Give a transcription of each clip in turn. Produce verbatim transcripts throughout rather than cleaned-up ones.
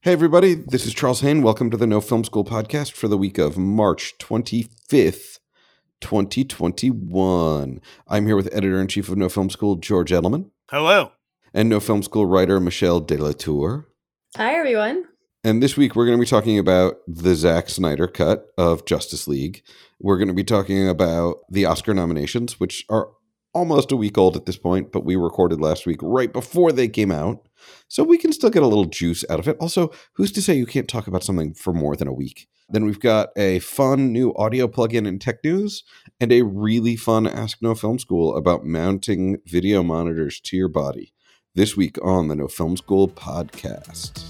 Hey, everybody. This is Charles Hain. Welcome to the No Film School podcast for the week of March twenty-fifth, twenty twenty-one. I'm here with editor-in-chief of No Film School, George Edelman. Hello. And No Film School writer, Michelle Delatour. Hi, everyone. And this week, we're going to be talking about the Zack Snyder cut of Justice League. We're going to be talking about the Oscar nominations, which are almost a week old at this point, but we recorded last week right before they came out. So we can still get a little juice out of it. Also, who's to say you can't talk about something for more than a week? Then we've got a fun new audio plugin in tech news and a really fun Ask No Film School about mounting video monitors to your body. This week on the No Film School podcast.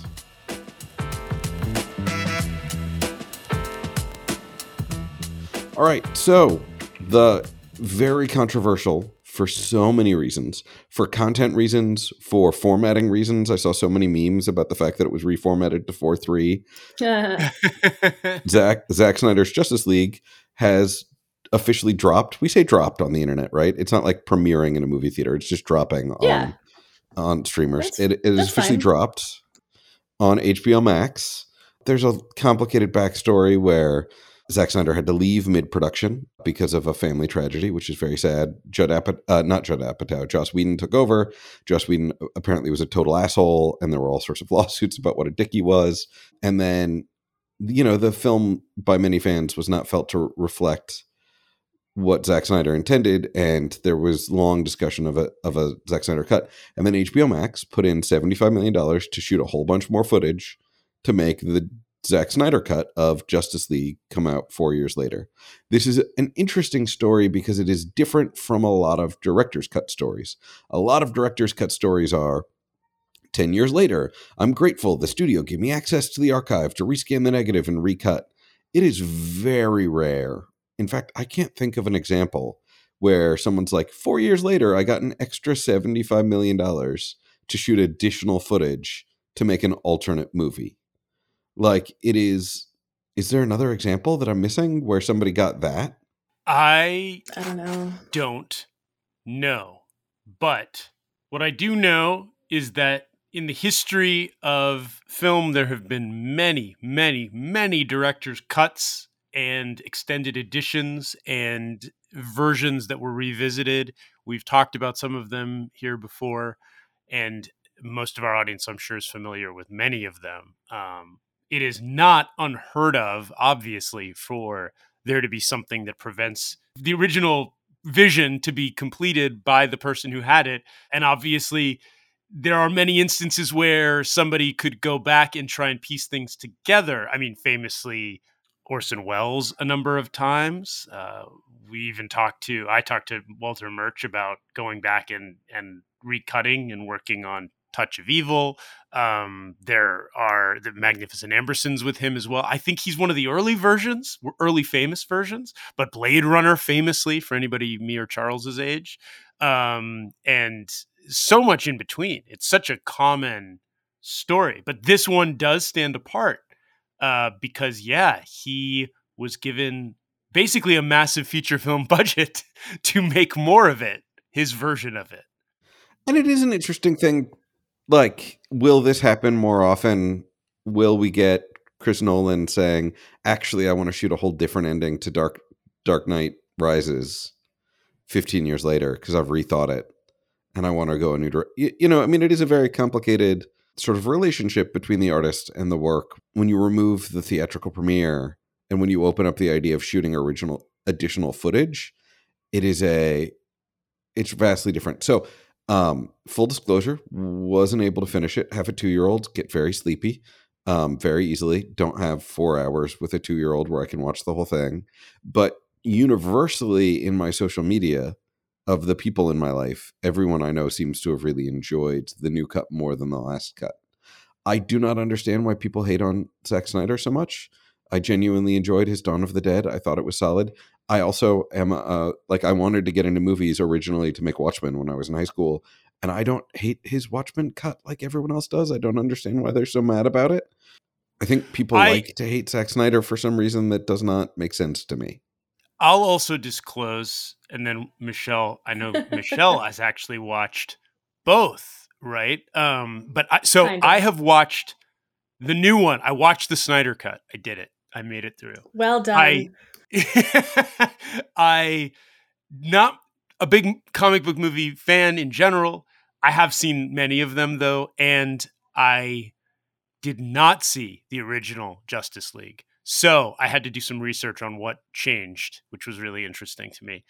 All right, so the very controversial, for so many reasons, for content reasons, for formatting reasons. I saw so many memes about the fact that it was reformatted to four three. Zack, Zack Snyder's Justice League has officially dropped. We say dropped on the internet, right? It's not like premiering in a movie theater. It's just dropping yeah. on, on streamers. That's, it it is officially fine. dropped on H B O Max. There's a complicated backstory where Zack Snyder had to leave mid-production because of a family tragedy, which is very sad. Judd Apatow, uh, not Judd Apatow, Joss Whedon took over. Joss Whedon apparently was a total asshole, and there were all sorts of lawsuits about what a dick he was. And then, you know, the film by many fans was not felt to reflect what Zack Snyder intended, and there was long discussion of a of a Zack Snyder cut. And then H B O Max put in seventy-five million dollars to shoot a whole bunch more footage to make the Zack Snyder cut of Justice League come out four years later. This is an interesting story because it is different from a lot of director's cut stories. A lot of director's cut stories are ten years later, I'm grateful the studio gave me access to the archive to rescan the negative and recut. It is very rare. In fact, I can't think of an example where someone's like, four years later, I got an extra seventy-five million dollars to shoot additional footage to make an alternate movie. Like, it is, is there another example that I'm missing where somebody got that? I I don't know. don't know. But what I do know is that in the history of film, there have been many, many, many director's cuts and extended editions and versions that were revisited. We've talked about some of them here before, and most of our audience, I'm sure, is familiar with many of them. Um, It is not unheard of, obviously, for there to be something that prevents the original vision to be completed by the person who had it. And obviously, there are many instances where somebody could go back and try and piece things together. I mean, famously, Orson Welles a number of times. Uh, we even talked to, I talked to Walter Murch about going back and, and recutting and working on Touch of Evil. Um, there are the Magnificent Ambersons with him as well. I think he's one of the early versions, early famous versions, but Blade Runner famously, for anybody me or Charles's age, um, and so much in between. It's such a common story, but this one does stand apart uh, because, yeah, he was given basically a massive feature film budget to make more of it, his version of it. And it is an interesting thing. Like, will this happen more often? Will we get Chris Nolan saying, actually, I want to shoot a whole different ending to Dark Dark Knight Rises fifteen years later because I've rethought it and I want to go a new direction. You, you know, I mean, it is a very complicated sort of relationship between the artist and the work. When you remove the theatrical premiere and when you open up the idea of shooting original additional footage, it is a, it's vastly different. So, Um, full disclosure, wasn't able to finish it. Have a two-year-old, get very sleepy um, very easily. Don't have four hours with a two-year-old where I can watch the whole thing. But universally in my social media, of the people in my life, everyone I know seems to have really enjoyed the new cut more than the last cut. I do not understand why people hate on Zack Snyder so much. I genuinely enjoyed his Dawn of the Dead. I thought it was solid. I also am, uh, like, I wanted to get into movies originally to make Watchmen when I was in high school, and I don't hate his Watchmen cut like everyone else does. I don't understand why they're so mad about it. I think people I, like to hate Zack Snyder for some reason that does not make sense to me. I'll also disclose, and then Michelle, I know Michelle has actually watched both, right? Um, but I, so Kind of. I have watched The new one. I watched the Snyder Cut. I did it. I made it through. Well done. I, I, not a big comic book movie fan in general. I have seen many of them though, and I did not see the original Justice League. So I had to do some research on what changed, which was really interesting to me.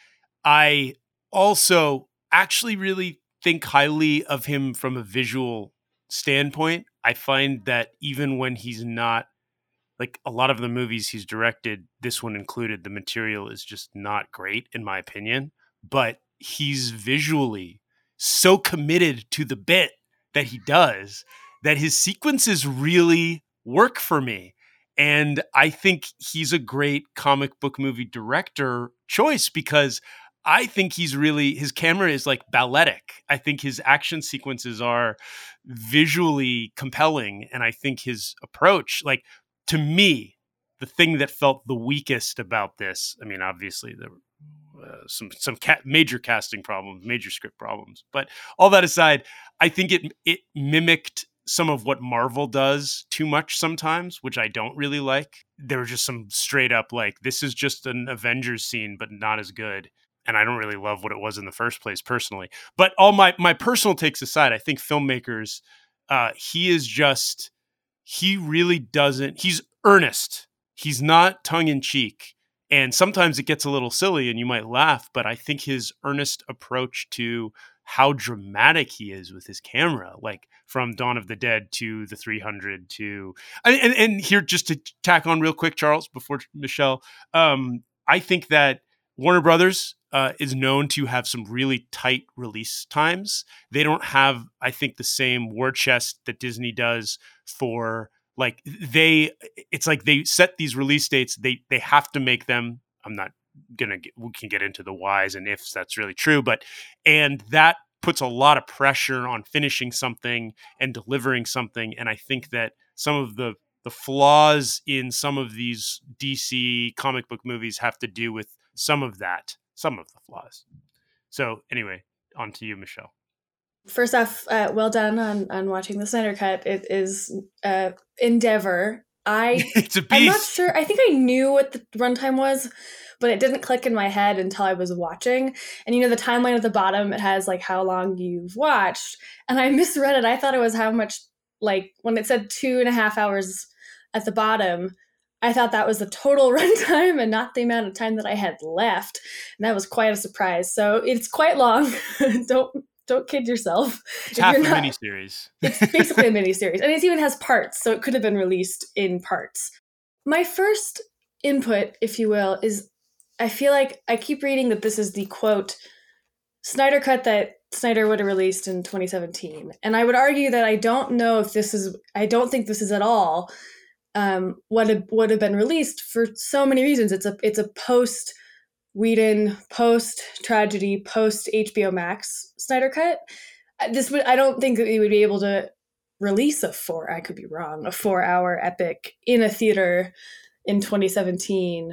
I also actually really think highly of him from a visual standpoint. I find that even when he's not, like a lot of the movies he's directed, this one included, the material is just not great in my opinion, but he's visually so committed to the bit that he does that his sequences really work for me. And I think he's a great comic book movie director choice because I think he's really, his camera is like balletic. I think his action sequences are visually compelling. And I think his approach, like to me, the thing that felt the weakest about this, I mean, obviously there were uh, some, some ca- major casting problems, major script problems, but all that aside, I think it, it mimicked some of what Marvel does too much sometimes, which I don't really like. There were just some straight up like, this is just an Avengers scene, but not as good. And I don't really love what it was in the first place personally. But all my, my personal takes aside, I think filmmakers, uh, he is just, he really doesn't, he's earnest. He's not tongue in cheek. And sometimes it gets a little silly and you might laugh, but I think his earnest approach to how dramatic he is with his camera, like from Dawn of the Dead to the three hundred to, and, and, and here just to tack on real quick, Charles, before Michelle, um, I think that Warner Brothers uh, is known to have some really tight release times. They don't have, I think, the same war chest that Disney does for like they, it's like they set these release dates. They, they have to make them. I'm not gonna get, we can get into the whys and ifs that's really true, but and that puts a lot of pressure on finishing something and delivering something. And I think that some of the the flaws in some of these D C comic book movies have to do with some of that, some of the flaws. So anyway, on to you, Michelle. First off, uh, well done on on watching the Snyder Cut. It is uh endeavor. I it's a beast. I'm not sure. I think I knew what the runtime was, but it didn't click in my head until I was watching. And you know, the timeline at the bottom, it has like how long you've watched. And I misread it. I thought it was how much, like when it said two and a half hours at the bottom, I thought that was the total runtime and not the amount of time that I had left. And that was quite a surprise. So it's quite long. don't don't kid yourself. It's half a miniseries. It's basically a miniseries. And it even has parts, so it could have been released in parts. My first input, if you will, is I feel like I keep reading that this is the quote Snyder Cut that Snyder would have released in twenty seventeen. And I would argue that I don't know if this is, I don't think this is at all um, what have, would have been released for so many reasons. It's a it's a post Whedon, post tragedy, post H B O Max Snyder Cut. This would I don't think that we would be able to release a four. I could be wrong. A four hour epic in a theater in twenty seventeen.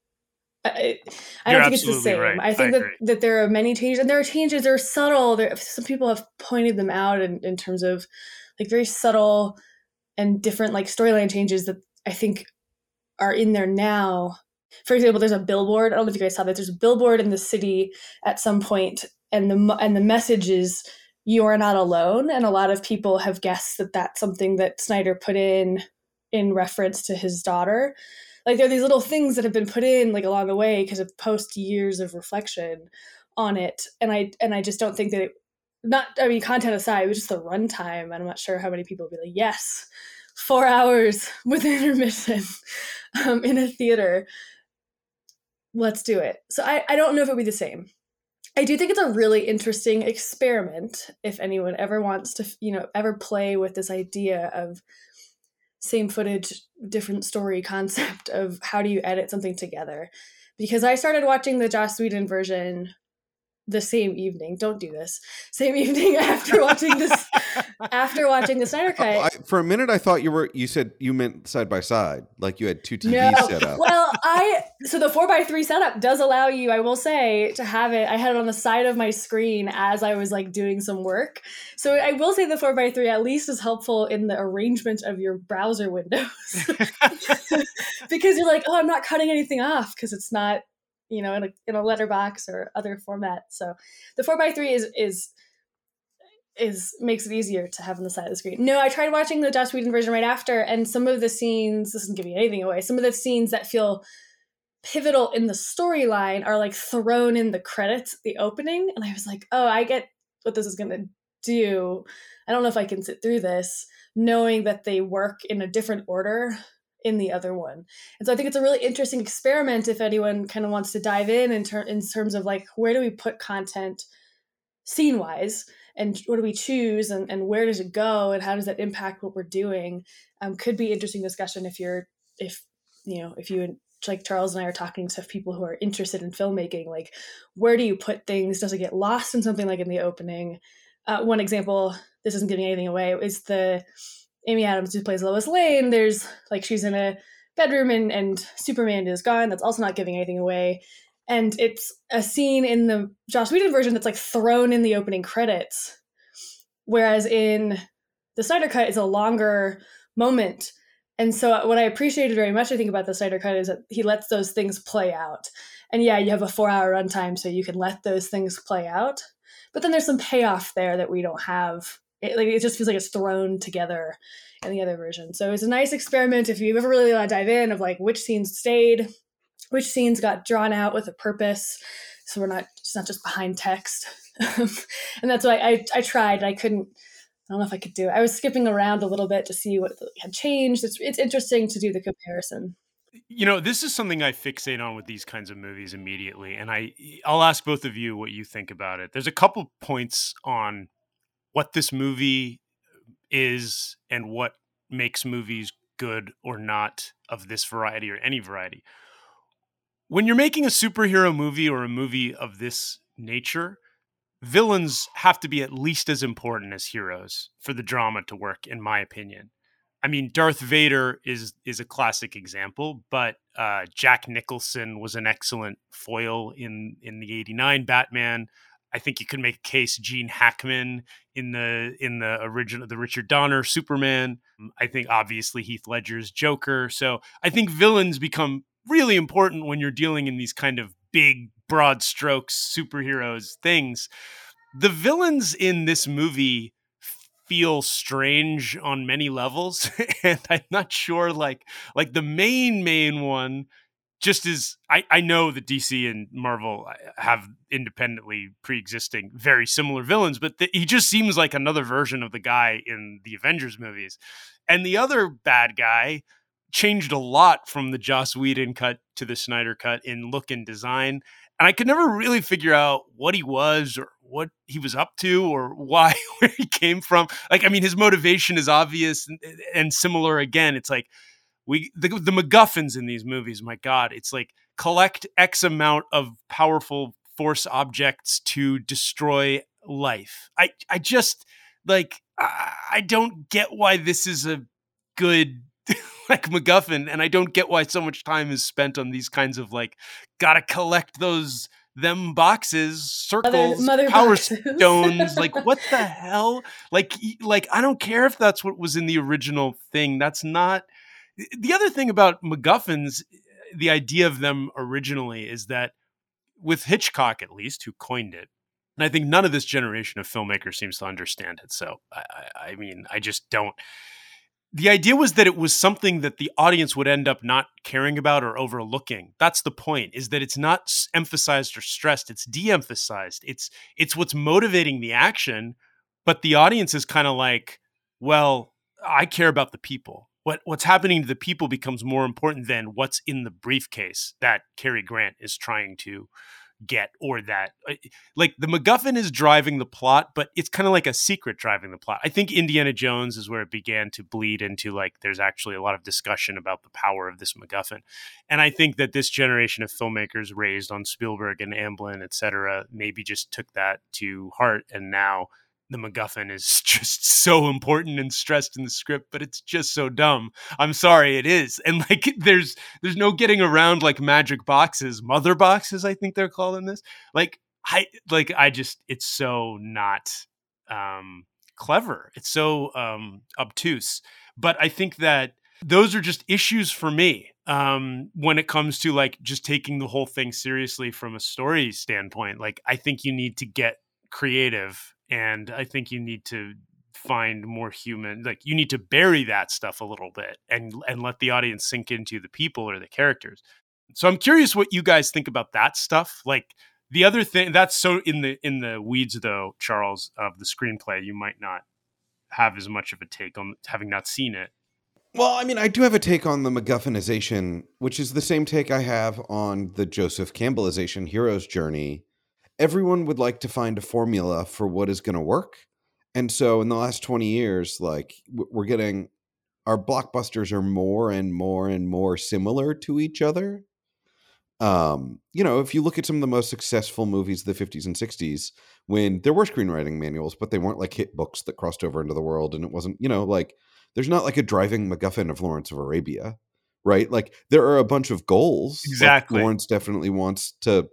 I, I don't think it's the same. Right. I think I that, that there are many changes, and there are changes. They're subtle. There, some people have pointed them out in, in terms of like very subtle and different like storyline changes that I think are in there now. For example, there's a billboard. I don't know if you guys saw that. There's a billboard in the city at some point, and the and the message is "You are not alone." And a lot of people have guessed that that's something that Snyder put in in reference to his daughter. Like there are these little things that have been put in like along the way because of post years of reflection on it, and I and I just don't think that it, not I mean content aside, it was just the runtime. I'm not sure how many people would be like, yes, four hours with intermission um, in a theater. Let's do it. So I, I don't know if it would be the same. I do think it's a really interesting experiment if anyone ever wants to, you know, ever play with this idea of same footage, different story concept of how do you edit something together. Because I started watching the Joss Whedon version the same evening. Don't do this. Same evening after watching this, after watching the Snyder Cut. Oh, I, for a minute, I thought you were. You said you meant side by side, like you had two T Vs no. set up. Well, I so the four by three setup does allow you, I will say, to have it. I had it on the side of my screen as I was like doing some work. So I will say the four by three at least is helpful in the arrangement of your browser windows, because you're like, oh, I'm not cutting anything off because it's not, you know, in a, in a letterbox or other format. So the four by three is, is, is makes it easier to have on the side of the screen. No, I tried watching the Joss Whedon version right after, and some of the scenes, this isn't giving anything away, some of the scenes that feel pivotal in the storyline are like thrown in the credits, the opening. And I was like, oh, I get what this is going to do. I don't know if I can sit through this, knowing that they work in a different order in the other one. And so I think it's a really interesting experiment if anyone kind of wants to dive in in, ter- in terms of like, where do we put content scene wise, and what do we choose, and, and where does it go, and how does that impact what we're doing? Um, could be interesting discussion if you're, if, you know, if you and like Charles and I are talking to people who are interested in filmmaking, like where do you put things? Does it get lost in something like in the opening? Uh, one example, this isn't giving anything away, is the Amy Adams who plays Lois Lane. There's like, she's in a bedroom and, and Superman is gone. That's also not giving anything away. And it's a scene in the Joss Whedon version that's like thrown in the opening credits. Whereas in the Snyder Cut is a longer moment. And so what I appreciated very much, I think, about the Snyder Cut is that he lets those things play out. And yeah, you have a four hour runtime, so you can let those things play out. But then there's some payoff there that we don't have. It, like, it just feels like it's thrown together in the other version. So it's a nice experiment if you ever really want to dive in of like which scenes stayed, which scenes got drawn out with a purpose. So we're not, it's not just behind text. And that's why I, I tried. I couldn't, I don't know if I could do it. I was skipping around a little bit to see what had changed. It's it's interesting to do the comparison. You know, this is something I fixate on with these kinds of movies immediately. And I, I'll ask both of you what you think about it. There's a couple points on what this movie is and what makes movies good or not of this variety or any variety. When you're making a superhero movie or a movie of this nature, villains have to be at least as important as heroes for the drama to work, in my opinion. I mean, Darth Vader is is a classic example, but uh, Jack Nicholson was an excellent foil in, in the eighty-nine Batman. I think you could make a case Gene Hackman in the in the original, the Richard Donner Superman. I think obviously Heath Ledger's Joker. So I think villains become really important when you're dealing in these kind of big, broad strokes, superheroes things. The villains in this movie feel strange on many levels, and I'm not sure, like, like the main, main one just is, I, I know that D C and Marvel have independently pre-existing very similar villains, but the, he just seems like another version of the guy in the Avengers movies. And the other bad guy changed a lot from the Joss Whedon cut to the Snyder cut in look and design. And I could never really figure out what he was or what he was up to or why, where he came from. Like, I mean, his motivation is obvious and, and similar. Again, it's like we, the, the MacGuffins in these movies, my God, it's like collect X amount of powerful force objects to destroy life. I, I just like, I, I don't get why this is a good like MacGuffin, and I don't get why so much time is spent on these kinds of like, gotta collect those them boxes, circles, mother, mother power boxes. Stones. Like, what the hell? Like, like I don't care if that's what was in the original thing. That's not. The other thing about MacGuffins, the idea of them originally is that with Hitchcock, at least, who coined it, and I think none of this generation of filmmakers seems to understand it. So, I, I, I mean, I just don't. The idea was that it was something that the audience would end up not caring about or overlooking. That's the point, is that it's not emphasized or stressed. It's de-emphasized. It's it's what's motivating the action, but the audience is kind of like, well, I care about the people. What What's happening to the people becomes more important than what's in the briefcase that Cary Grant is trying to get, or that like the MacGuffin is driving the plot, but it's kind of like a secret driving the plot. I think Indiana Jones is where it began to bleed into like there's actually a lot of discussion about the power of this MacGuffin. And I think that this generation of filmmakers raised on Spielberg and Amblin, et cetera, maybe just took that to heart. And now the MacGuffin is just so important and stressed in the script, but it's just so dumb. I'm sorry, it is. And like, there's there's no getting around like magic boxes, mother boxes, I think they're calling this. Like, I like, I just, it's so not um, clever. It's so um, obtuse. But I think that those are just issues for me um, when it comes to like just taking the whole thing seriously from a story standpoint. Like, I think you need to get creative. And I think you need to find more human, like you need to bury that stuff a little bit and and let the audience sink into the people or the characters. So I'm curious what you guys think about that stuff. Like the other thing that's so in the in the weeds though, Charles, of the screenplay, you might not have as much of a take on having not seen it. Well, I mean, I do have a take on the MacGuffinization, which is the same take I have on the Joseph Campbellization hero's journey. Everyone would like to find a formula for what is going to work. And so in the last twenty years, like we're getting, our blockbusters are more and more and more similar to each other. Um, you know, if you look at some of the most successful movies of the fifties and sixties, when there were screenwriting manuals, but they weren't like hit books that crossed over into the world. And it wasn't, you know, like there's not like a driving MacGuffin of Lawrence of Arabia, right? Like there are a bunch of goals. Exactly. Like, Lawrence definitely wants to,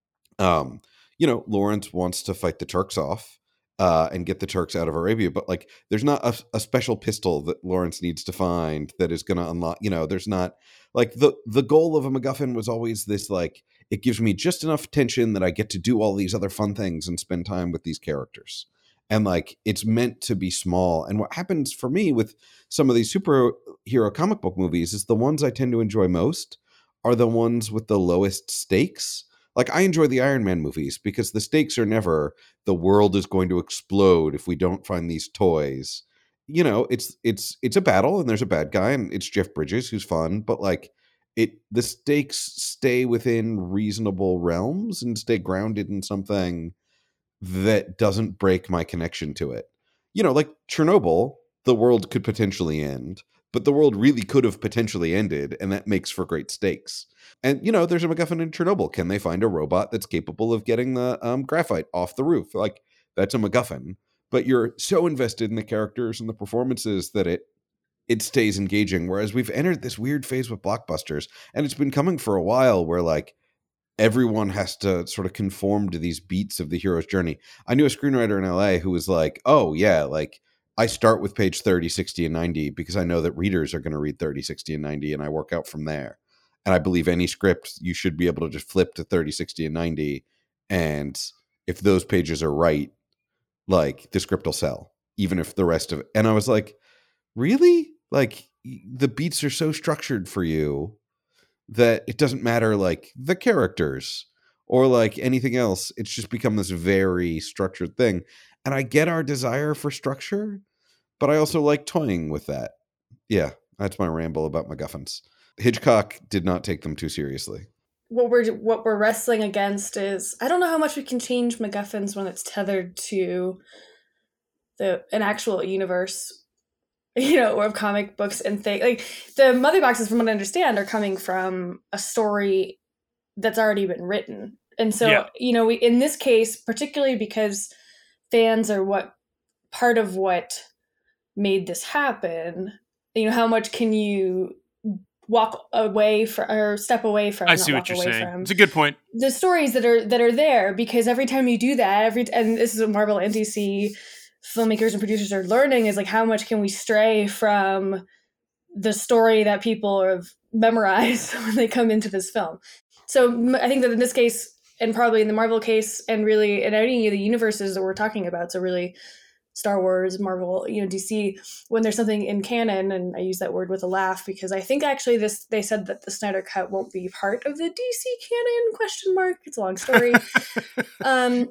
um, you know, Lawrence wants to fight the Turks off uh, and get the Turks out of Arabia. But like, there's not a, a special pistol that Lawrence needs to find that is going to unlock, you know, there's not like the, the goal of a MacGuffin was always this, like, it gives me just enough tension that I get to do all these other fun things and spend time with these characters. And like, it's meant to be small. And what happens for me with some of these superhero comic book movies is the ones I tend to enjoy most are the ones with the lowest stakes. Like, I enjoy the Iron Man movies because the stakes are never the world is going to explode if we don't find these toys. You know, it's it's it's a battle and there's a bad guy and it's Jeff Bridges who's fun, but like it the stakes stay within reasonable realms and stay grounded in something that doesn't break my connection to it. You know, like Chernobyl, the world could potentially end, but the world really could have potentially ended, and that makes for great stakes. And, you know, there's a MacGuffin in Chernobyl. Can they find a robot that's capable of getting the um, graphite off the roof? Like, that's a MacGuffin. But you're so invested in the characters and the performances that it it stays engaging. Whereas we've entered this weird phase with blockbusters, and it's been coming for a while where, like, everyone has to sort of conform to these beats of the hero's journey. I knew a screenwriter in L A who was like, oh, yeah, like, I start with page thirty, sixty, and ninety because I know that readers are going to read thirty, sixty, and ninety, and I work out from there. And I believe any script, you should be able to just flip to thirty, sixty, and ninety. And if those pages are right, like, the script will sell, even if the rest of it. And I was like, really? Like, the beats are so structured for you that it doesn't matter, like, the characters or like anything else. It's just become this very structured thing. And I get our desire for structure, but I also like toying with that. Yeah, that's my ramble about MacGuffins. Hitchcock did not take them too seriously. What we're what we're wrestling against is, I don't know how much we can change MacGuffins when it's tethered to the an actual universe, you know, or of comic books and things. Like, the mother boxes, from what I understand, are coming from a story that's already been written. And so, yeah. you know, we, in this case, particularly because fans are what part of what made this happen, you know, how much can you walk away from or step away from? I see what you're saying. From. It's a good point. The stories that are that are there, because every time you do that, every and this is what Marvel and D C filmmakers and producers are learning, is like, how much can we stray from the story that people have memorized when they come into this film. So I think that in this case, and probably in the Marvel case, and really in any of the universes that we're talking about, so really Star Wars, Marvel, you know, D C, when there's something in canon, and I use that word with a laugh because I think actually this, they said that the Snyder Cut won't be part of the D C canon, question mark. It's a long story. um,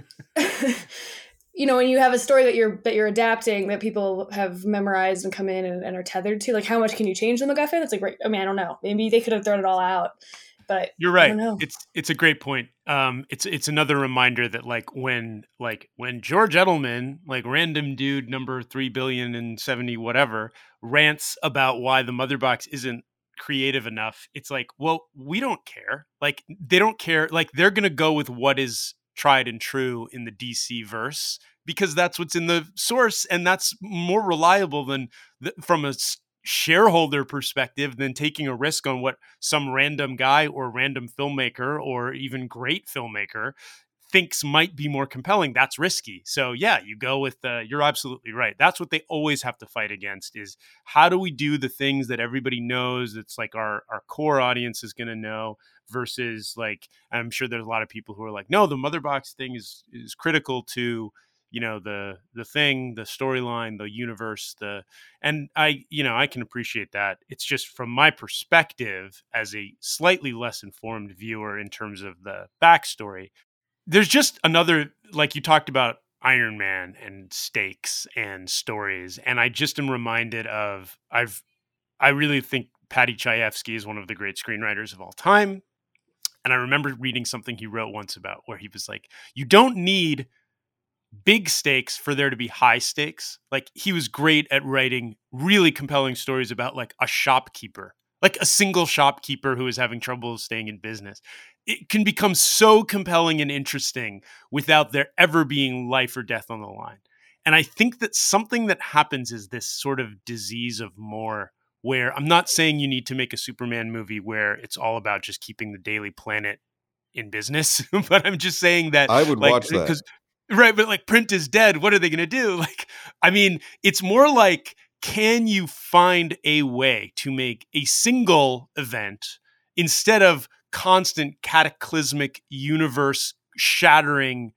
you know, when you have a story that you're, that you're adapting, that people have memorized and come in and, and are tethered to, like, how much can you change the MacGuffin? It's like, right, I mean, I don't know. Maybe they could have thrown it all out. but You're I right. don't know. It's it's a great point. Um, it's it's another reminder that like when like when George Edelman, like random dude number three billion and seventy whatever, rants about why the Mother Box isn't creative enough. It's like, well, we don't care. Like they don't care. Like they're gonna go with what is tried and true in the D C verse because that's what's in the source, and that's more reliable than th- from a s- shareholder perspective than taking a risk on what some random guy or random filmmaker or even great filmmaker thinks might be more compelling. That's risky. So yeah, you go with the, you're absolutely right. That's what they always have to fight against is how do we do the things that everybody knows? It's like our, our core audience is going to know versus like, I'm sure there's a lot of people who are like, no, the Mother Box thing is, is critical to, you know, the, the thing, the storyline, the universe, the, and I, you know, I can appreciate that. It's just from my perspective as a slightly less informed viewer in terms of the backstory, there's just another, like you talked about Iron Man and stakes and stories. And I just am reminded of, I've, I really think Paddy Chayefsky is one of the great screenwriters of all time. And I remember reading something he wrote once about where he was like, you don't need big stakes for there to be high stakes. Like he was great at writing really compelling stories about like a shopkeeper, like a single shopkeeper who is having trouble staying in business. It can become so compelling and interesting without there ever being life or death on the line. And I think that something that happens is this sort of disease of more, where I'm not saying you need to make a Superman movie where it's all about just keeping the Daily Planet in business, but I'm just saying that I would like watch that. because right, but like print is dead. What are they going to do? Like, I mean, it's more like, can you find a way to make a single event instead of constant cataclysmic universe shattering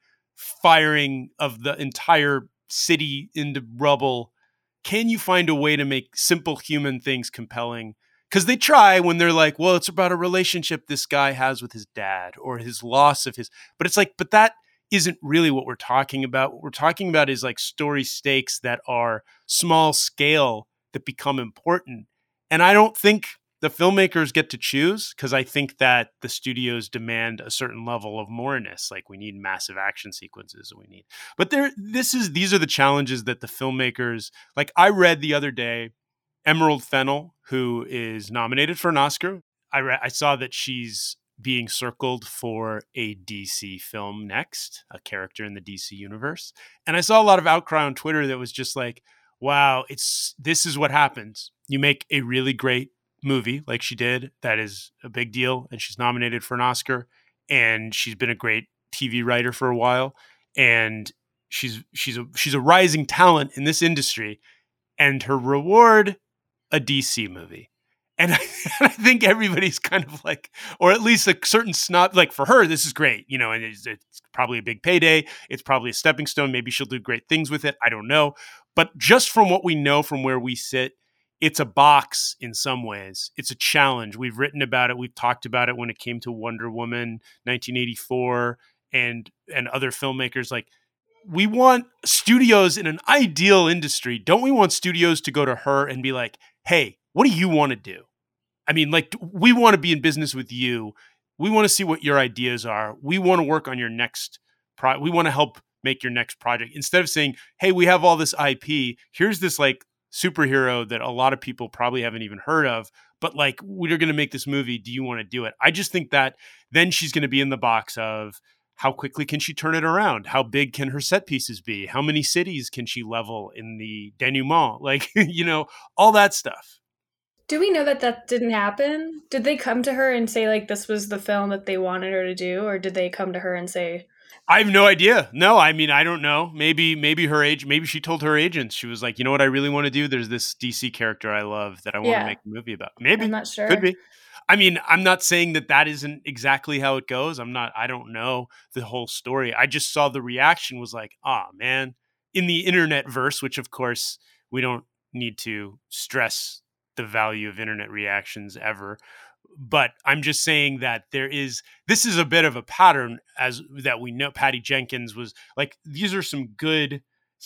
firing of the entire city into rubble? Can you find a way to make simple human things compelling? Because they try when they're like, well, it's about a relationship this guy has with his dad or his loss of his, but it's like, but that isn't really what we're talking about. What we're talking about is like story stakes that are small scale that become important. And I don't think the filmmakers get to choose because I think that the studios demand a certain level of moreness. Like we need massive action sequences. We need, but there, this is, these are the challenges that the filmmakers, like I read the other day, Emerald Fennell, who is nominated for an Oscar. I re- I saw that she's being circled for a D C film next, a character in the D C universe. And I saw a lot of outcry on Twitter that was just like, wow, it's this is what happens. You make a really great movie like she did, that is a big deal, and she's nominated for an Oscar, and she's been a great T V writer for a while, and she's she's a she's a rising talent in this industry, and her reward, a D C movie. And I, I think everybody's kind of like, or at least a certain snob, like for her, this is great, you know, and it's, it's probably a big payday. It's probably a stepping stone. Maybe she'll do great things with it. I don't know. But just from what we know from where we sit, it's a box in some ways. It's a challenge. We've written about it. We've talked about it when it came to Wonder Woman, nineteen eighty-four, and and other filmmakers. Like, we want studios in an ideal industry. Don't we want studios to go to her and be like, hey, what do you want to do? I mean, like, we want to be in business with you. We want to see what your ideas are. We want to work on your next pro. We want to help make your next project. Instead of saying, hey, we have all this I P. Here's this like superhero that a lot of people probably haven't even heard of, but like, we're going to make this movie. Do you want to do it? I just think that then she's going to be in the box of, how quickly can she turn it around? How big can her set pieces be? How many cities can she level in the denouement? Like, you know, all that stuff. Do we know that that didn't happen? Did they come to her and say, like, this was the film that they wanted her to do? Or did they come to her and say... I have no idea. No, I mean, I don't know. Maybe maybe her age, maybe she told her agents. She was like, you know what I really want to do? There's this D C character I love that I want Yeah. to make a movie about. Maybe. I'm not sure. Could be. I mean, I'm not saying that that isn't exactly how it goes. I'm not, I don't know the whole story. I just saw the reaction was like, oh man, in the internet verse, which of course we don't need to stress the value of internet reactions ever. But I'm just saying that there is, this is a bit of a pattern as that we know. Patty Jenkins was like, these are some good,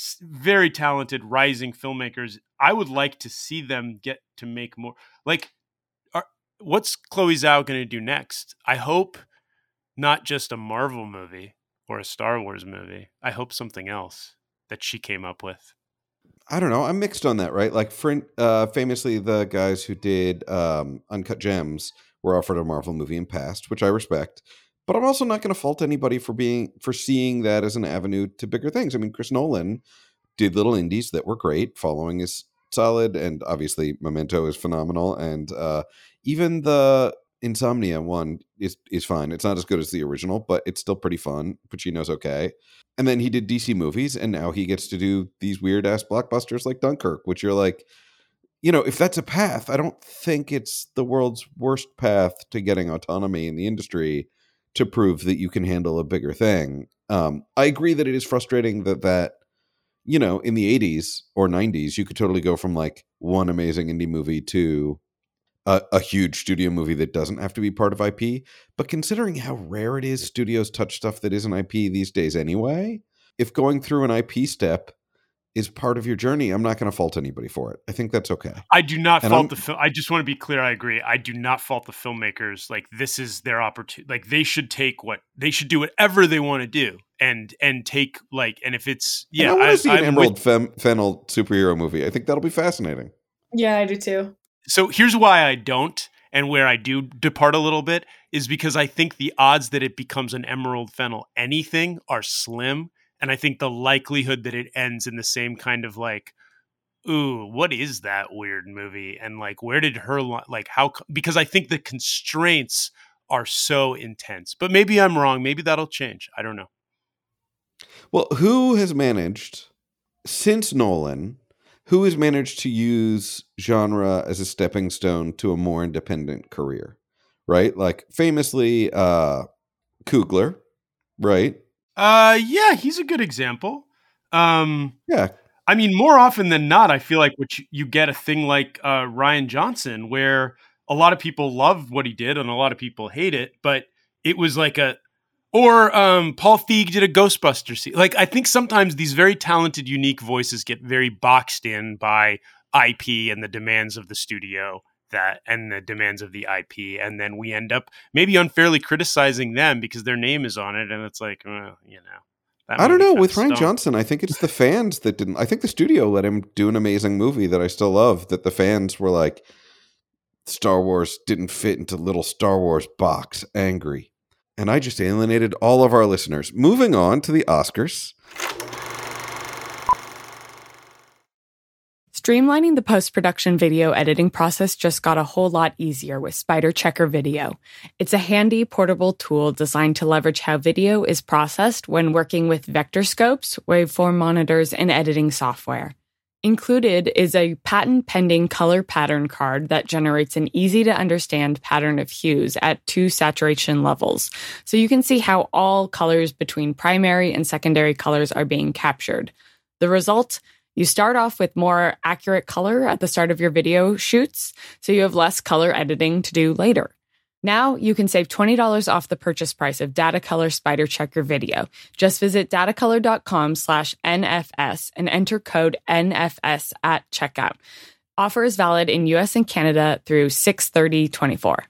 very talented rising filmmakers. I would like to see them get to make more like, what's Chloe Zhao going to do next? I hope not just a Marvel movie or a Star Wars movie. I hope something else that she came up with. I don't know. I'm mixed on that, right? Like, for, uh, famously, the guys who did um, Uncut Gems were offered a Marvel movie and passed, which I respect. But I'm also not going to fault anybody for being for seeing that as an avenue to bigger things. I mean, Chris Nolan did little indies that were great. Following is solid, and obviously Memento is phenomenal. And uh, even the Insomnia one is is fine. It's not as good as the original, but it's still pretty fun. Pacino's okay. And then he did D C movies, and now he gets to do these weird ass blockbusters like Dunkirk, which you're like, you know, if that's a path, I don't think it's the world's worst path to getting autonomy in the industry to prove that you can handle a bigger thing. Um, I agree that it is frustrating that that, you know, in the eighties or nineties, you could totally go from like one amazing indie movie to a, a huge studio movie that doesn't have to be part of I P. But considering how rare it is studios touch stuff that isn't I P these days anyway, if going through an I P step is part of your journey, I'm not going to fault anybody for it. I think that's okay. I do not And fault I'm- the film. I just want to be clear. I agree. I do not fault the filmmakers. Like, this is their opportunity. Like, they should take what they should do whatever they want to do and and take like and if it's yeah. And I want I, to see an I'm Emerald with- Fem- Fennel superhero movie. I think that'll be fascinating. Yeah, I do too. So here's why I don't, and where I do depart a little bit is because I think the odds that it becomes an Emerald Fennel anything are slim. And I think the likelihood that it ends in the same kind of like, ooh, what is that weird movie? And like, where did her, li- like, how, co- because I think the constraints are so intense. But maybe I'm wrong. Maybe that'll change. I don't know. Well, who has managed, since Nolan, who has managed to use genre as a stepping stone to a more independent career? Right? Like, famously, uh, Coogler, right? Uh, yeah, he's a good example. Um, Yeah. I mean, more often than not, I feel like what you, you get a thing like uh, Ryan Johnson, where a lot of people love what he did and a lot of people hate it, but it was like a, or um, Paul Feig did a Ghostbusters. se- Like, I think sometimes these very talented, unique voices get very boxed in by I P and the demands of the studio that and the demands of the I P, and then we end up maybe unfairly criticizing them because their name is on it, and it's like, well, you know. that I don't movie know. kinda With Ryan stunk. Johnson, I think it's the fans that didn't. I think the studio let him do an amazing movie that I still love, that the fans were like, Star Wars didn't fit into little Star Wars box, angry. And I just alienated all of our listeners. Moving on to the Oscars. Streamlining the post-production video editing process just got a whole lot easier with Spider Checker Video. It's a handy, portable tool designed to leverage how video is processed when working with vector scopes, waveform monitors, and editing software. Included is a patent-pending color pattern card that generates an easy-to-understand pattern of hues at two saturation levels, so you can see how all colors between primary and secondary colors are being captured. The result? You start off with more accurate color at the start of your video shoots, so you have less color editing to do later. Now you can save twenty dollars off the purchase price of Datacolor Spider Checker Video. Just visit datacolor.com slash NFS and enter code N F S at checkout. Offer is valid in U S and Canada through six thirty twenty-four.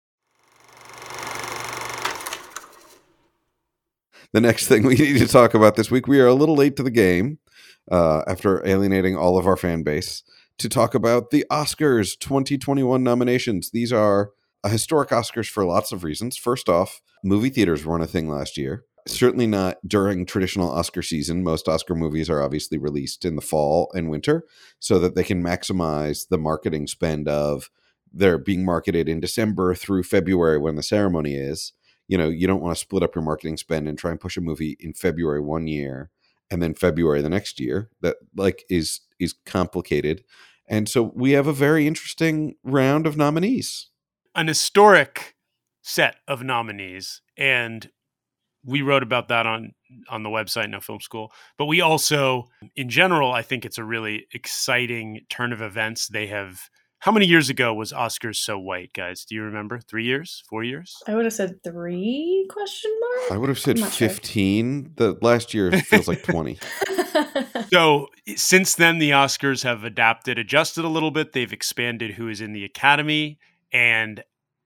The next thing we need to talk about this week, we are a little late to the game uh, after alienating all of our fan base to talk about the Oscars twenty twenty-one nominations. These are a historic Oscars for lots of reasons. First off, movie theaters weren't a thing last year. Certainly not during traditional Oscar season. Most Oscar movies are obviously released in the fall and winter so that they can maximize the marketing spend of they're being marketed in December through February when the ceremony is. You know, you don't want to split up your marketing spend and try and push a movie in February one year and then February the next year. That like is is complicated. And so we have a very interesting round of nominees. An historic set of nominees, and we wrote about that on on the website No Film School. But we also, in general, I think it's a really exciting turn of events. They have, how many years ago was Oscars so white, guys? Do you remember? Three years? Four years? I would have said three question mark. I would have said I'm not sure. fifteen. The last year feels like twenty. So since then, the Oscars have adapted, adjusted a little bit. They've expanded who is in the Academy. And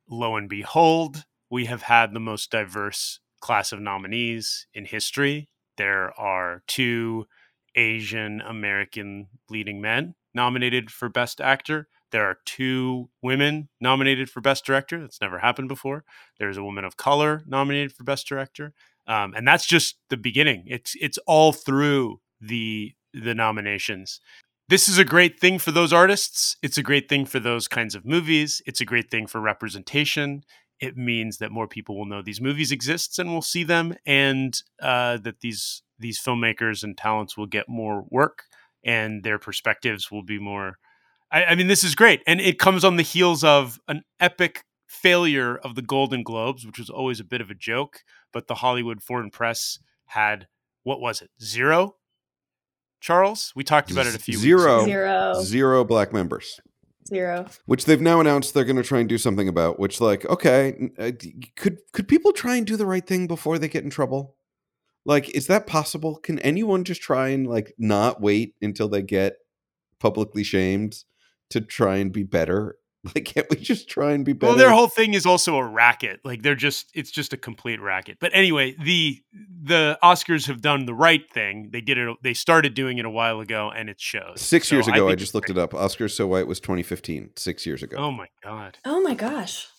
lo and behold, we have had the most diverse class of nominees in history. There are two Asian American leading men nominated for Best Actor. There are two women nominated for Best Director. That's never happened before. There's a woman of color nominated for Best Director. Um, and that's just the beginning. It's it's all through the the nominations. This is a great thing for those artists. It's a great thing for those kinds of movies. It's a great thing for representation. It means that more people will know these movies exist and will see them, and uh, that these these filmmakers and talents will get more work, and their perspectives will be more. I, I mean, this is great, and it comes on the heels of an epic failure of the Golden Globes, which was always a bit of a joke. But the Hollywood Foreign Press had, what was it, zero? Charles, we talked about it a few zero, weeks ago. Zero. Zero black members. Zero. Which they've now announced they're going to try and do something about, which like, okay, uh, could could people try and do the right thing before they get in trouble? Like, is that possible? Can anyone just try and like not wait until they get publicly shamed to try and be better? Like, can't we just try and be better? Well, their whole thing is also a racket. Like, they're just, it's just a complete racket. But anyway, the the Oscars have done the right thing. They did it, they started doing it a while ago, and it shows. Six So years ago, I, think just it's looked great. it up. Oscars So White was twenty fifteen, six years ago. Oh my God. Oh my gosh.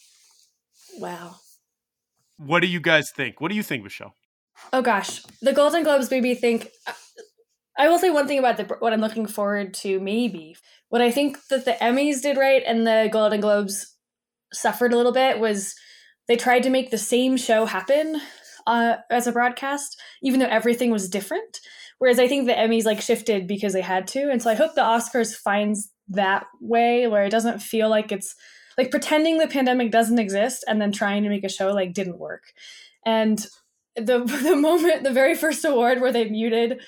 Wow. What do you guys think? What do you think, Michelle? Oh gosh. The Golden Globes made me think. I will say one thing about the, what I'm looking forward to, maybe. What I think that the Emmys did right and the Golden Globes suffered a little bit was they tried to make the same show happen uh, as a broadcast, even though everything was different. Whereas I think the Emmys like shifted because they had to. And so I hope the Oscars finds that way where it doesn't feel like it's like pretending the pandemic doesn't exist and then trying to make a show like didn't work. And the the moment, the very first award where they muted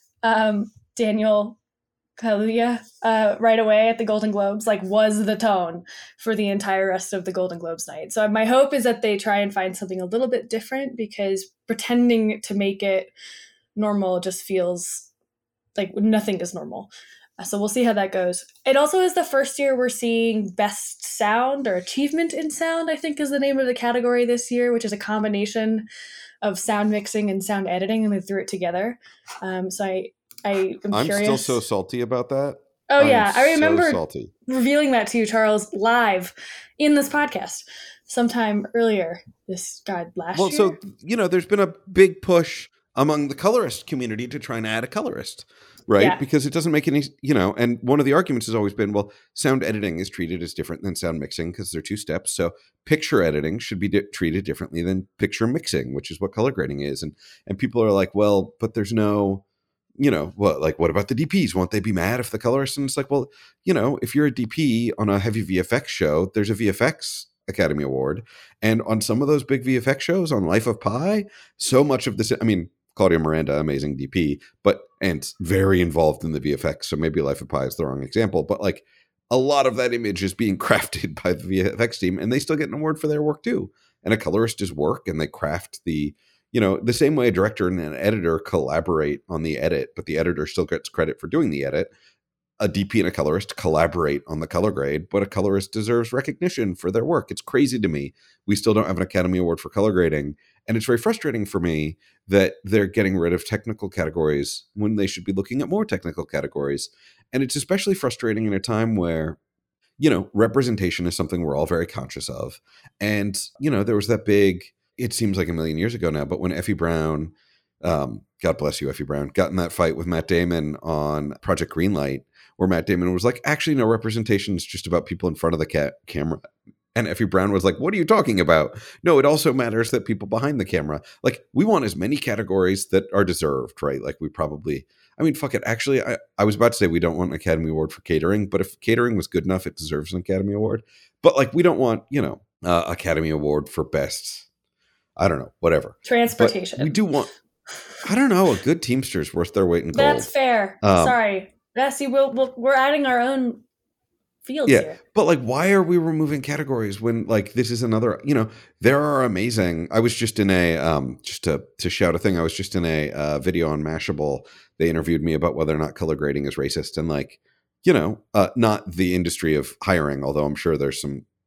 um, Daniel Kaluuya uh, right away at the Golden Globes, like, was the tone for the entire rest of the Golden Globes night. So my hope is that they try and find something a little bit different, because pretending to make it normal just feels like nothing is normal. Uh, so we'll see how that goes. It also is the first year we're seeing Best Sound, or Achievement in Sound, I think is the name of the category this year, which is a combination of sound mixing and sound editing, and they threw it together. Um, so I, I am I'm curious. still so salty about that. Oh I'm yeah, I remember so salty. revealing that to you, Charles, live in this podcast sometime earlier this God last Well, year. so you know, there's been a big push among the colorist community to try and add a colorist, right? Yeah. Because it doesn't make any, you know, and one of the arguments has always been, well, sound editing is treated as different than sound mixing because they're two steps. So picture editing should be di- treated differently than picture mixing, which is what color grading is. And and people are like, well, but there's no, you know, what like what about the D Ps? Won't they be mad if the colorist? And it's like, well, you know, if you're a D P on a heavy V F X show, there's a V F X Academy Award. And on some of those big V F X shows, on Life of Pi, so much of this, I mean, Claudia Miranda, amazing D P, but and very involved in the V F X. So maybe Life of Pi is the wrong example, but like a lot of that image is being crafted by the V F X team, and they still get an award for their work too. And a colorist is work, and they craft the, you know, the same way a director and an editor collaborate on the edit, but the editor still gets credit for doing the edit. A D P and a colorist collaborate on the color grade, but a colorist deserves recognition for their work. It's crazy to me. We still don't have an Academy Award for color grading. And it's very frustrating for me that they're getting rid of technical categories when they should be looking at more technical categories. And it's especially frustrating in a time where, you know, representation is something we're all very conscious of. And, you know, there was that big, it seems like a million years ago now, but when Effie Brown, um, God bless you, Effie Brown, got in that fight with Matt Damon on Project Greenlight, where Matt Damon was like, actually, no, representation is just about people in front of the ca- camera. And Effie Brown was like, what are you talking about? No, it also matters that people behind the camera, like, we want as many categories that are deserved, right? Like, we probably, I mean, fuck it. Actually, I, I was about to say we don't want an Academy Award for catering, but if catering was good enough, it deserves an Academy Award. But like, we don't want, you know, uh, Academy Award for best, I don't know, whatever. Transportation. But we do want, I don't know, a good Teamster's worth their weight in gold. That's fair. Um, Sorry. Yes, you will. We'll, we're adding our own fields yeah, here. but like, why are we removing categories when like this is another, you know, there are amazing, I was just in a, um, just to, to shout a thing, I was just in a uh, video on Mashable. They interviewed me about whether or not color grading is racist, and like, you know, uh, not the industry of hiring, although I'm sure there's some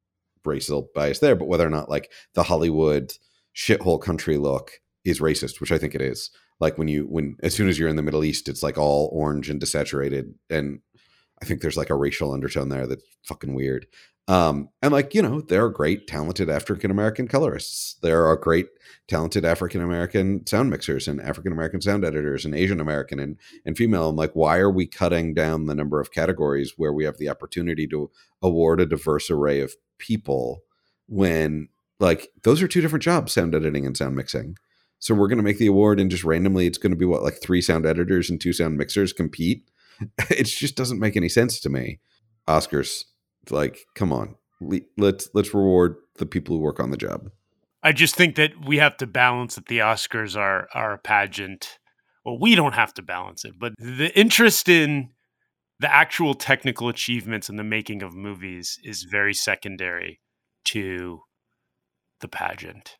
racial bias there, but whether or not like the Hollywood shithole country look is racist, which I think it is. Like when you, when, as soon as you're in the Middle East, it's like all orange and desaturated. And I think there's like a racial undertone there that's fucking weird. Um, and like, you know, there are great, talented African-American colorists. There are great, talented African-American sound mixers and African-American sound editors and Asian-American and, and female. I'm like, why are we cutting down the number of categories where we have the opportunity to award a diverse array of people when like those are two different jobs, sound editing and sound mixing. So we're going to make the award and just randomly, it's going to be what, like three sound editors and two sound mixers compete. It just doesn't make any sense to me. Oscars, like, come on, let's let's reward the people who work on the job. I just think that we have to balance that the Oscars are are a pageant. Well, we don't have to balance it, but the interest in the actual technical achievements in the making of movies is very secondary to the pageant.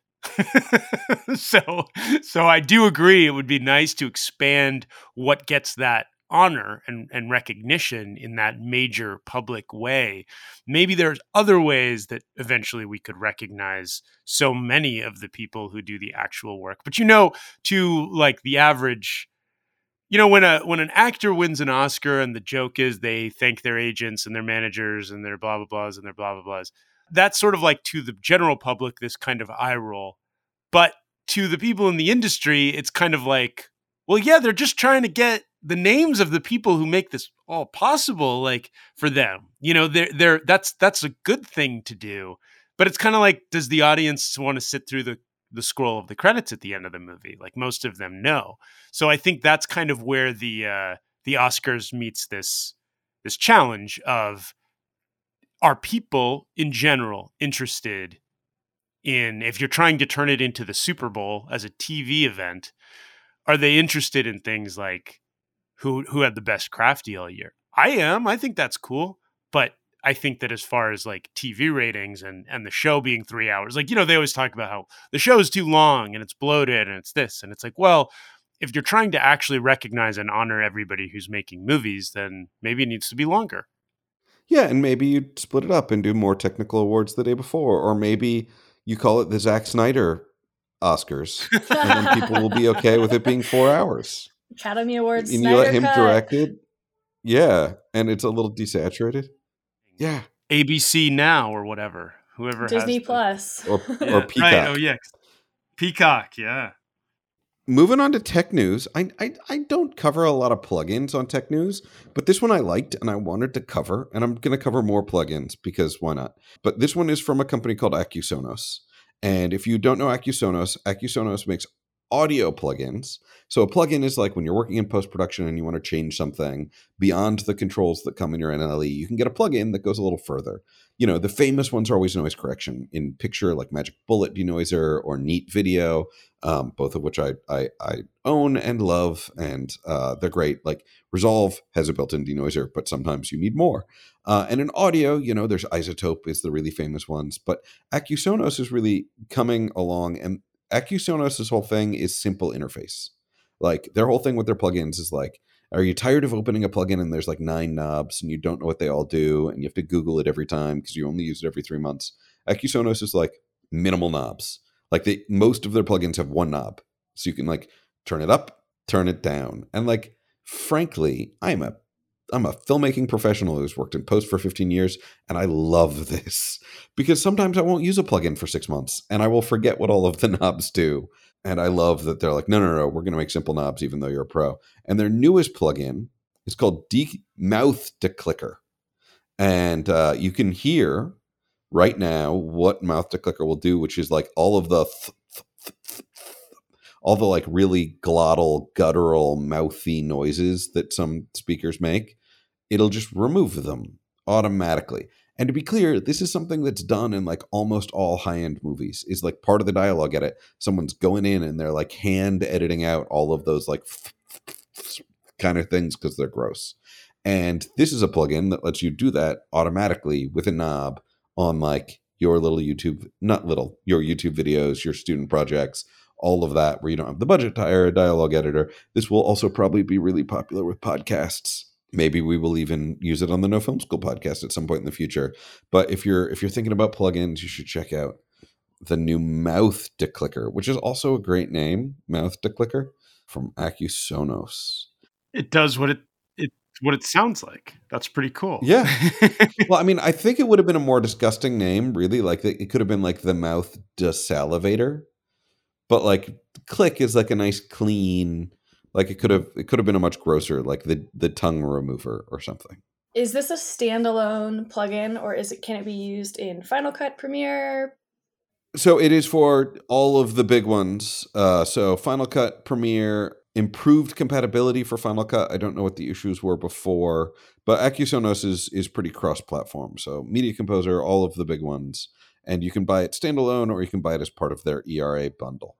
so, so I do agree. It would be nice to expand what gets that honor and, and recognition in that major public way. Maybe there's other ways that eventually we could recognize so many of the people who do the actual work. But, you know, to like the average, you know, when a when an actor wins an Oscar and the joke is they thank their agents and their managers and their blah, blah, blahs and their blah, blah, blahs. That's sort of like to the general public, this kind of eye roll. But to the people in the industry, it's kind of like, well, yeah, they're just trying to get the names of the people who make this all possible, like for them, you know, they're, they're, that's, that's a good thing to do, but it's kind of like, does the audience want to sit through the, the scroll of the credits at the end of the movie? Like most of them, no. So I think that's kind of where the, uh, the Oscars meets this, this challenge of, are people in general interested in, if you're trying to turn it into the Super Bowl as a T V event, are they interested in things like, who who had the best crafty all year? I am. I think that's cool. But I think that as far as like T V ratings and, and the show being three hours, like, you know, they always talk about how the show is too long and it's bloated and it's this. And it's like, well, if you're trying to actually recognize and honor everybody who's making movies, then maybe it needs to be longer. Yeah, and maybe you split it up and do more technical awards the day before. Or maybe you call it the Zack Snyder Oscars. And then people will be okay with it being four hours. Academy Awards, and Snyder you let him cut. direct it. Yeah, and it's a little desaturated. Yeah. A B C Now or whatever. Whoever Disney has the, Plus. Or, yeah, or Peacock. Right. Oh, yeah. Peacock, yeah. Moving on to tech news. I, I I don't cover a lot of plugins on tech news, but this one I liked and I wanted to cover, and I'm going to cover more plugins because why not? But this one is from a company called Acusonos. And if you don't know Acusonos, Acusonos makes audio plugins. So a plugin is like when you're working in post-production and you want to change something beyond the controls that come in your N L E, you can get a plugin that goes a little further. You know, the famous ones are always noise correction in picture, like Magic Bullet Denoiser or Neat Video, um, both of which I, I I own and love, and uh, they're great. Like Resolve has a built-in denoiser, but sometimes you need more. Uh, and in audio, you know, there's Isotope is the really famous ones, but Acusonos is really coming along, and Acusonos' whole thing is simple interface. Like their whole thing with their plugins is like, are you tired of opening a plugin and there's like nine knobs and you don't know what they all do and you have to Google it every time because you only use it every three months? Acusonos is like minimal knobs. Like they, most of their plugins have one knob. So you can like turn it up, turn it down. And like, frankly, I'm a I'm a filmmaking professional who's worked in post for fifteen years, and I love this because sometimes I won't use a plugin for six months and I will forget what all of the knobs do. And I love that they're like, no, no, no, we're going to make simple knobs even though you're a pro. And their newest plugin is called De- Mouth Declicker. And uh, you can hear right now what Mouth Declicker will do, which is like all of the th- th- th- th- all the like really glottal, guttural, mouthy noises that some speakers make. It'll just remove them automatically. And to be clear, this is something that's done in like almost all high-end movies. Is like part of the dialogue edit. Someone's going in and they're like hand editing out all of those like kind of things because they're gross. And this is a plugin that lets you do that automatically with a knob on like your little YouTube, not little, your YouTube videos, your student projects, all of that, where you don't have the budget to hire a dialogue editor. This will also probably be really popular with podcasts. Maybe we will even use it on the No Film School podcast at some point in the future. But if you're if you're thinking about plugins, you should check out the new Mouth Declicker, which is also a great name, Mouth Declicker from Acusonos. It does what it it what it sounds like. That's pretty cool. Yeah. Well, I mean, I think it would have been a more disgusting name, really. Like it could have been like the Mouth Desalivator, but like Click is like a nice clean. Like it could have it could have been a much grosser, like the the tongue remover or something. Is this a standalone plugin, or is it can it be used in Final Cut, Premiere? So it is for all of the big ones. Uh, so Final Cut, Premiere, improved compatibility for Final Cut. I don't know what the issues were before, but Acusonos is is pretty cross-platform. So Media Composer, all of the big ones, and you can buy it standalone or you can buy it as part of their E R A bundle.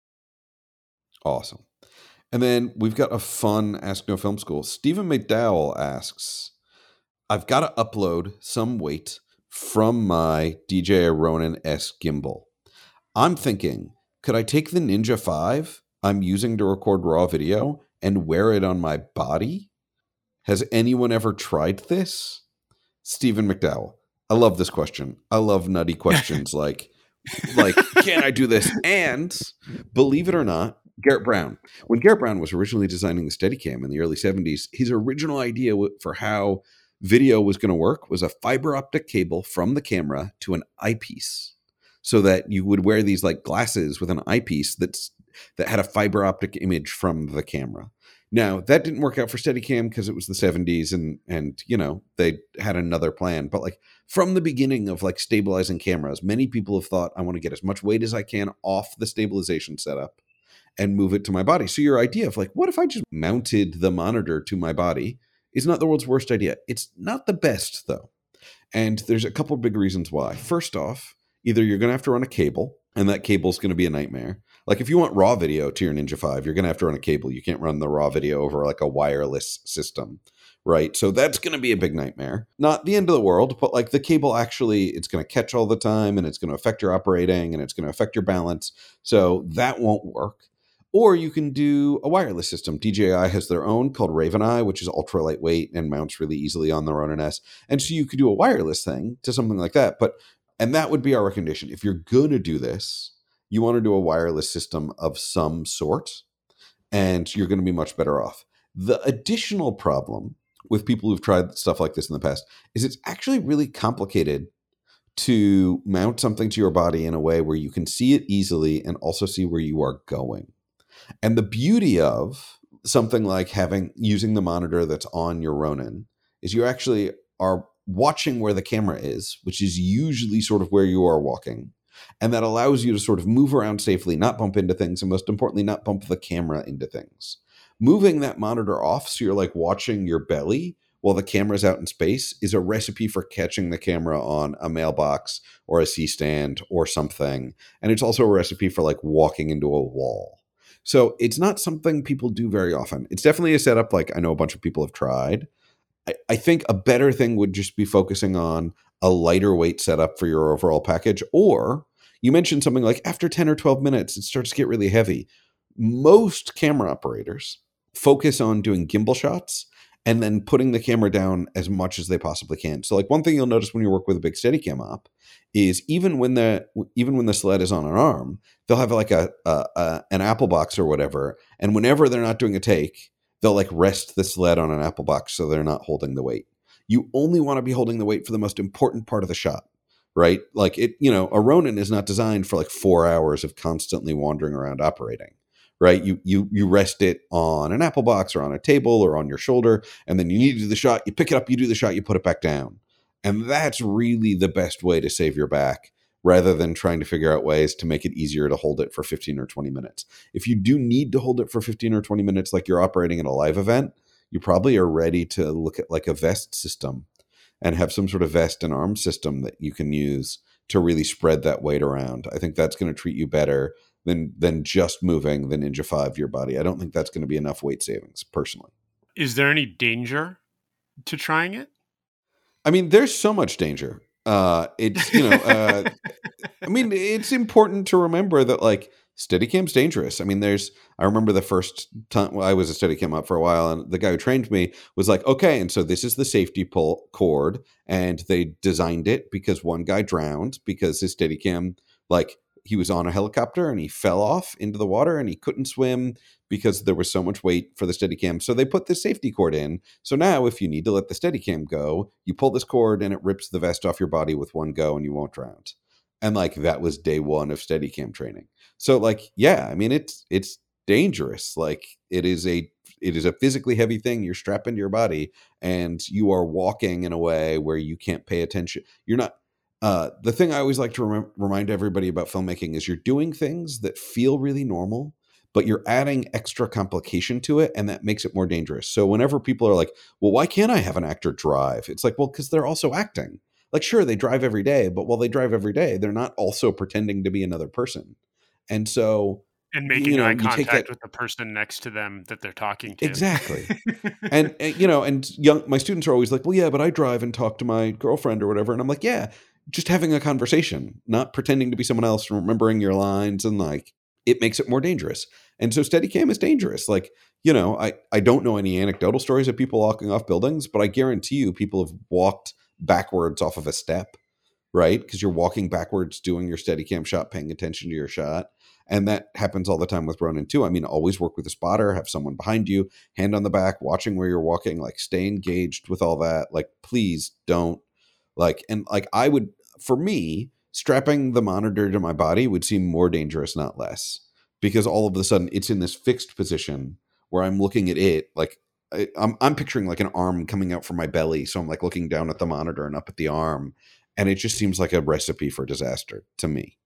Awesome. And then we've got a fun Ask No Film School. Stephen McDowell asks, I've got to upload some weight from my D J I Ronin S gimbal. I'm thinking, could I take the Ninja five I'm using to record raw video and wear it on my body? Has anyone ever tried this? Stephen McDowell. I love this question. I love nutty questions like, like, can I do this? And believe it or not, Garrett Brown. When Garrett Brown was originally designing the Steadicam in the early seventies, his original idea for how video was going to work was a fiber optic cable from the camera to an eyepiece, so that you would wear these like glasses with an eyepiece that's that had a fiber optic image from the camera. Now, that didn't work out for Steadicam because it was the seventies and, and, you know, they had another plan. But like from the beginning of like stabilizing cameras, many people have thought, I want to get as much weight as I can off the stabilization setup and move it to my body. So your idea of like, what if I just mounted the monitor to my body is not the world's worst idea. It's not the best, though. And there's a couple of big reasons why. First off, either you're going to have to run a cable, and that cable's going to be a nightmare. Like if you want raw video to your Ninja five, you're going to have to run a cable. You can't run the raw video over like a wireless system, right? So that's going to be a big nightmare. Not the end of the world, but like the cable actually, it's going to catch all the time, and it's going to affect your operating, and it's going to affect your balance. So that won't work. Or you can do a wireless system. D J I has their own called Raven Eye, which is ultra lightweight and mounts really easily on the Ronin S. And so you could do a wireless thing to something like that. But and that would be our recommendation. If you're going to do this, you want to do a wireless system of some sort, and you're going to be much better off. The additional problem with people who've tried stuff like this in the past is it's actually really complicated to mount something to your body in a way where you can see it easily and also see where you are going. And the beauty of something like having using the monitor that's on your Ronin is you actually are watching where the camera is, which is usually sort of where you are walking. And that allows you to sort of move around safely, not bump into things, and most importantly, not bump the camera into things. Moving that monitor off so you're like watching your belly while the camera's out in space is a recipe for catching the camera on a mailbox or a C-stand or something. And it's also a recipe for like walking into a wall. So it's not something people do very often. It's definitely a setup like I know a bunch of people have tried. I, I think a better thing would just be focusing on a lighter weight setup for your overall package. Or you mentioned something like after ten or twelve minutes, it starts to get really heavy. Most camera operators focus on doing gimbal shots and then putting the camera down as much as they possibly can. So like one thing you'll notice when you work with a big Steadicam op is even when the even when the sled is on an arm, they'll have like a, a, a an Apple box or whatever. And whenever they're not doing a take, they'll like rest the sled on an Apple box so they're not holding the weight. You only want to be holding the weight for the most important part of the shot, right? Like it, you know, a Ronin is not designed for like four hours of constantly wandering around operating. Right, you you you rest it on an Apple box or on a table or on your shoulder, and then you need to do the shot. You pick it up, you do the shot, you put it back down, and that's really the best way to save your back, rather than trying to figure out ways to make it easier to hold it for fifteen or twenty minutes. If you do need to hold it for fifteen or twenty minutes, like you're operating at a live event, you probably are ready to look at like a vest system, and have some sort of vest and arm system that you can use to really spread that weight around. I think that's going to treat you better than than just moving the Ninja five to your body. I don't think that's going to be enough weight savings, personally. Is there any danger to trying it? I mean, there's so much danger. Uh, it's, you know, uh, I mean, it's important to remember that, like, Steadicam's dangerous. I mean, there's, I remember the first time well, I was a Steadicam up for a while, and the guy who trained me was like, okay, and so this is the safety pull cord, and they designed it because one guy drowned because his Steadicam, like, he was on a helicopter and he fell off into the water and he couldn't swim because there was so much weight for the Steadicam. So they put this safety cord in. So now if you need to let the Steadicam go, you pull this cord and it rips the vest off your body with one go and you won't drown. And like that was day one of Steadicam training. So like, yeah, I mean, it's it's dangerous. Like it is a it is a physically heavy thing. You're strapped into your body and you are walking in a way where you can't pay attention. You're not Uh, the thing I always like to rem- remind everybody about filmmaking is you're doing things that feel really normal, but you're adding extra complication to it, and that makes it more dangerous. So whenever people are like, well, why can't I have an actor drive? It's like, well, because they're also acting. Like, sure, they drive every day, but while they drive every day, they're not also pretending to be another person. And so, and making you know, eye you take contact that, with the person next to them that they're talking to. exactly. and, and, you know, and young, my students are always like, well, yeah, but I drive and talk to my girlfriend or whatever. And I'm like, yeah, just having a conversation, not pretending to be someone else, remembering your lines, and like, it makes it more dangerous. And so Steadicam is dangerous. Like, you know, I, I don't know any anecdotal stories of people walking off buildings, but I guarantee you people have walked backwards off of a step, right? Because you're walking backwards doing your Steadicam shot, paying attention to your shot. And that happens all the time with Ronin too. I mean, always work with a spotter, have someone behind you, hand on the back, watching where you're walking, like stay engaged with all that. Like, please don't like, and like I would, for me, strapping the monitor to my body would seem more dangerous, not less, because all of a sudden it's in this fixed position where I'm looking at it. Like I, I'm, I'm picturing like an arm coming out from my belly. So I'm like looking down at the monitor and up at the arm. And it just seems like a recipe for disaster to me.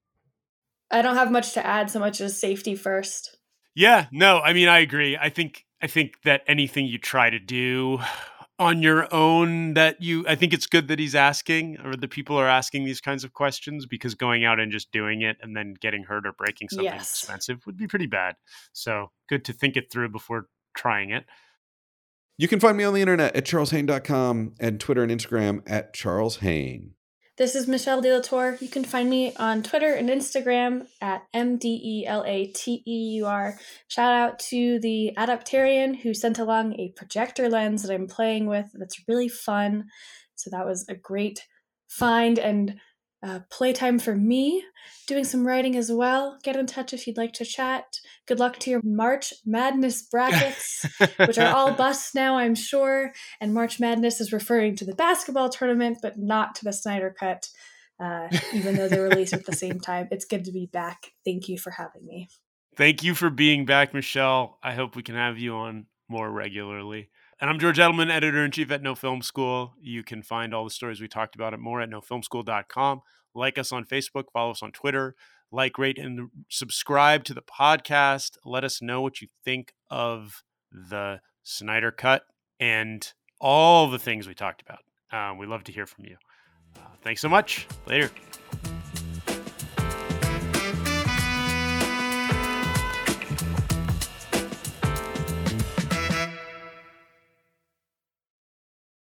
I don't have much to add so much as safety first. Yeah, no, I mean, I agree. I think I think that anything you try to do on your own, that you, I think it's good that he's asking, or the people are asking these kinds of questions, because going out and just doing it and then getting hurt or breaking something Yes. expensive would be pretty bad. So good to think it through before trying it. You can find me on the internet at charles haine dot com and Twitter and Instagram at Charles Haine. This is Michelle De La Tour. You can find me on Twitter and Instagram at M D E L A T E U R. Shout out to the Adaptarian who sent along a projector lens that I'm playing with that's really fun. So that was a great find and uh, playtime for me. Doing some writing as well. Get in touch if you'd like to chat. Good luck to your March Madness brackets, which are all bust now, I'm sure. And March Madness is referring to the basketball tournament, but not to the Snyder Cut, uh, even though they're released at the same time. It's good to be back. Thank you for having me. Thank you for being back, Michelle. I hope we can have you on more regularly. And I'm George Edelman, editor-in-chief at No Film School. You can find all the stories we talked about and more at no film school dot com. Like us on Facebook, follow us on Twitter, like, rate, and subscribe to the podcast. Let us know what you think of the Snyder Cut and all the things we talked about. Um, we love to hear from you. Uh, thanks so much. Later.